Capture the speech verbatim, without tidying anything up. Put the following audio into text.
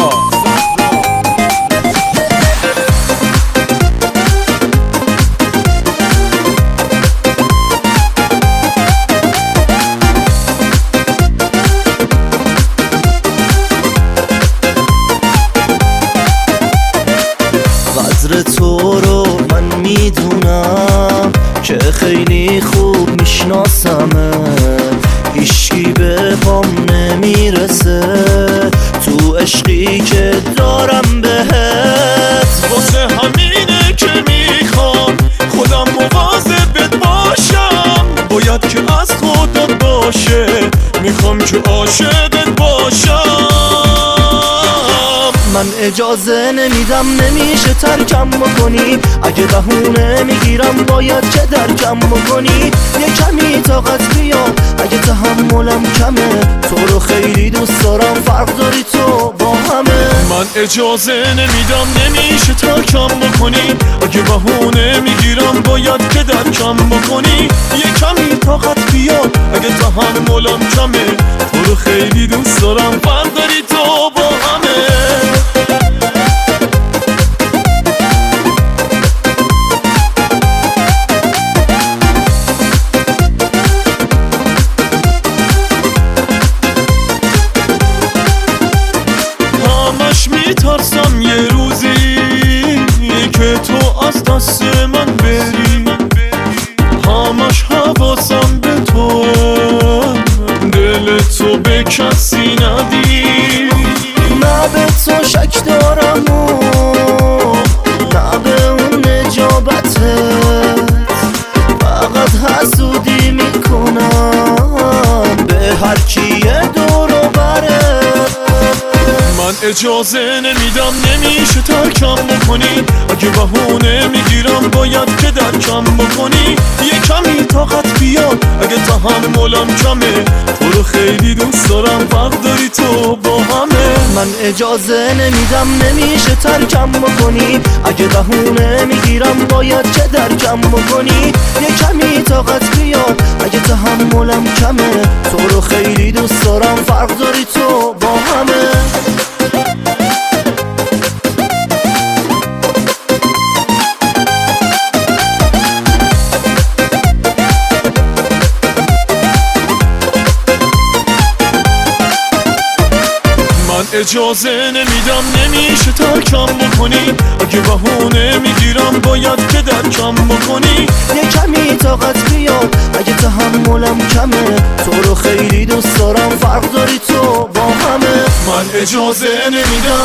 قدر تو رو من میدونم که خیلی خوب میشناسمه، هیچکی به پام نمیرسه تو عشقی که دارم بهت. واسه همینه که میخوام خودم مواظبت باشم، باید که از خودت باشه، میخوام که عاشقت باشم. من اجازه نمیدم، نمیشه ترکم بکنی، اگه بهونه میگیرم باید که درکم بکنی. یه کمی طاقت بیا اگه تحملم کمه، تو رو خیلی دوست دارم، فرق داری تو با همه. من اجازه نمیدم، نمیشه ترکم بکنی، اگه بهونه میگیرم باید که درکم بکنی. یه کمی طاقت بیا اگه تحملم کمه، تو رو خیلی دوست دارم، فرق داری تو با همه. میترسم یه روزی که تو از دست من بری، همش حواسم به تو، دل تو به کسی ندی. نه به تو شک دارم و نه به اون نجابتت، فقط حسودی میکنم به هر کیه دور و بره. من اجازه نمیدم، نمیشه ترکم بکنی، اگه بهونه میگیرم باید که درکم بکنی. یه کمی طاقت بیا اگه تحملم کمه، تو رو خیلی دوست دارم، فرق داری تو با همه. من اجازه نمیدم، نمیشه ترکم بکنی، اگه بهونه میگیرم باید که درکم بکنی. یه کمی طاقت بیا اگه تحملم کمه، تو رو خیلی دوست دارم، فرق داری تو با همه. اجازه نمیدم، نمیشه ترکم بکنی، اگه بهونه میگیرم باید که درکم بکنی. یه کمی طاقت بیا اگه تحملم کمه، تو رو خیلی دوست دارم، فرق داری تو با همه. من اجازه نمیدم،